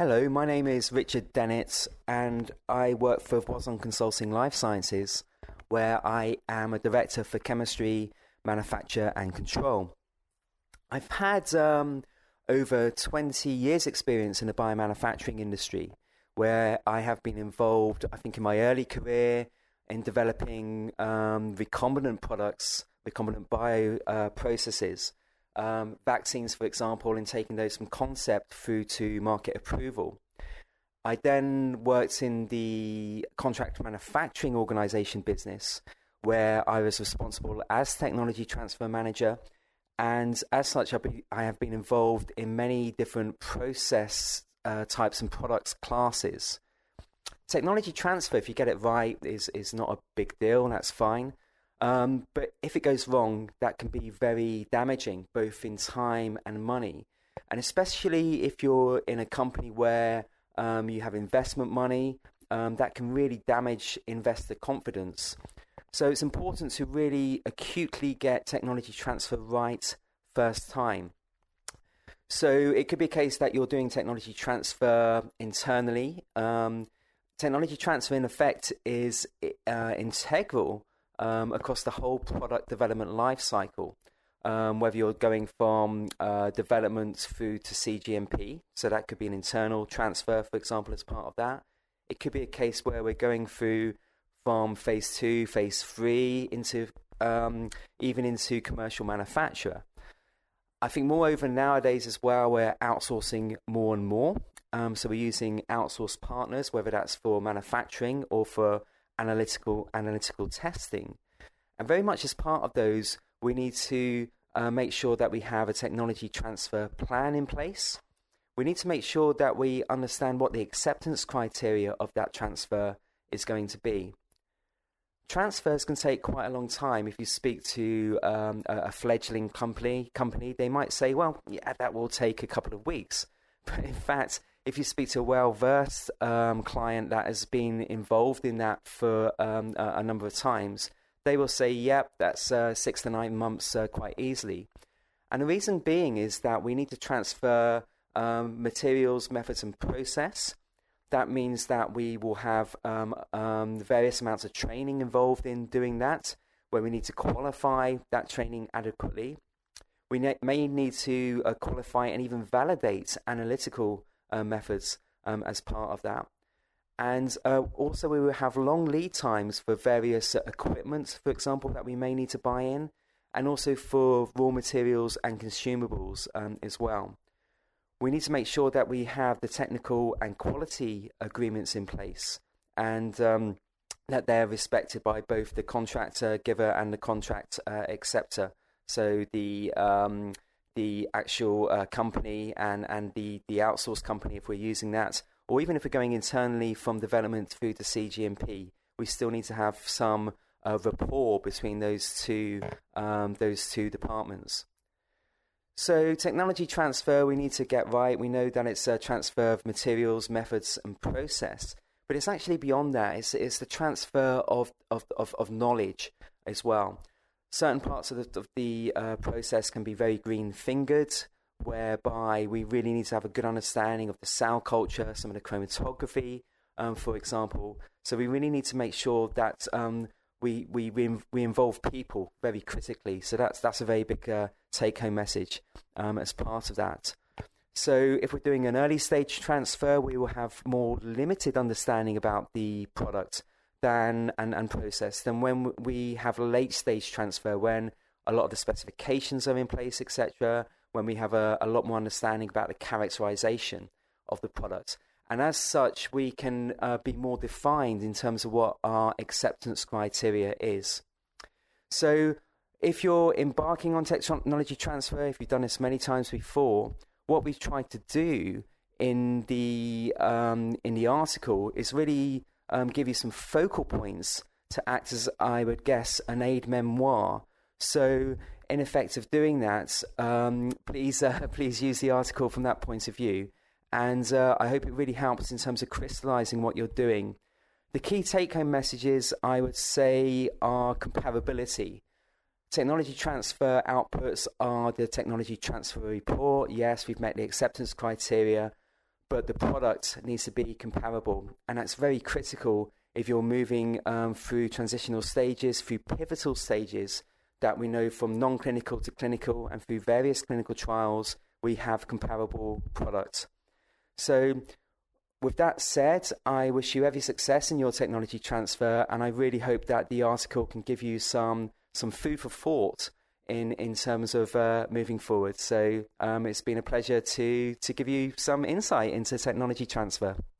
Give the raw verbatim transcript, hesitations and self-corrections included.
Hello, my name is Richard Dennett and I work for Boson Consulting Life Sciences, where I am a director for chemistry, manufacture and control. I've had um, over twenty years experience in the biomanufacturing industry, where I have been involved, I think in my early career, in developing um, recombinant products, recombinant bio uh, processes. Um, vaccines, for example, and taking those from concept through to market approval. I then worked in the contract manufacturing organization business, where I was responsible as technology transfer manager. And as such, I've been, I have been involved in many different process uh, types and products classes. Technology transfer, if you get it right, is, is not a big deal, and that's fine. Um, but if it goes wrong, that can be very damaging, both in time and money. And especially if you're in a company where um, you have investment money, um, that can really damage investor confidence. So it's important to really acutely get technology transfer right first time. So it could be a case that you're doing technology transfer internally. Um, technology transfer, in effect, is uh, integral Um, across the whole product development life cycle, um, whether you're going from uh, development through to C G M P, so that could be an internal transfer, for example, as part of that. It could be a case where we're going through from phase two, phase three, into um, even into commercial manufacture. I think moreover nowadays as well, we're outsourcing more and more. Um, so we're using outsourced partners, whether that's for manufacturing or for analytical analytical testing. And very much as part of those, we need to uh, make sure that we have a technology transfer plan in place. We need to make sure that we understand what the acceptance criteria of that transfer is going to be. Transfers can take quite a long time. If you speak to um, a, a fledgling company, company, they might say, well, yeah, that will take a couple of weeks. But in fact, if you speak to a well-versed um, client that has been involved in that for um, a, a number of times, they will say, yep, that's uh, six to nine months uh, quite easily. And the reason being is that we need to transfer um, materials, methods, and process. That means that we will have um, um, various amounts of training involved in doing that, where we need to qualify that training adequately. We ne- may need to uh, qualify and even validate analytical Uh, methods um, as part of that. And uh, also we will have long lead times for various uh, equipment, for example, that we may need to buy in, and also for raw materials and consumables um, as well. We need to make sure that we have the technical and quality agreements in place, and um, that they're respected by both the contract uh, giver and the contract uh, acceptor. So the um, the actual uh, company and, and the, the outsourced company, if we're using that, or even if we're going internally from development through to C G M P, we still need to have some uh, rapport between those two, um, those two departments. So technology transfer, we need to get right. We know that it's a transfer of materials, methods, and process, but it's actually beyond that. It's, it's the transfer of, of, of, of knowledge as well. Certain parts of the, of the uh, process can be very green-fingered, whereby we really need to have a good understanding of the cell culture, some of the chromatography, um, for example. So we really need to make sure that um, we, we we involve people very critically. So that's that's a very big uh, take-home message um, as part of that. So if we're doing an early-stage transfer, we will have more limited understanding about the product than and, and process than when we have a late stage transfer, when a lot of the specifications are in place, et cetera, when we have a, a lot more understanding about the characterization of the product. And as such, we can uh, be more defined in terms of what our acceptance criteria is. So if you're embarking on technology transfer, if you've done this many times before, what we've tried to do in the um, in the article is really Um, give you some focal points to act as, I would guess, an aide-memoire. So, in effect of doing that, um, please uh, please use the article from that point of view. And uh, I hope it really helps in terms of crystallizing what you're doing. The key take-home messages, I would say, are comparability. Technology transfer outputs are the technology transfer report. Yes, we've met the acceptance criteria. but the product needs to be comparable. And that's very critical if you're moving um, through transitional stages, through pivotal stages that we know from non-clinical to clinical, and through various clinical trials, we have comparable products. So with that said, I wish you every success in your technology transfer, and I really hope that the article can give you some some food for thought in, in terms of uh, moving forward. So um, it's been a pleasure to, to give you some insight into technology transfer.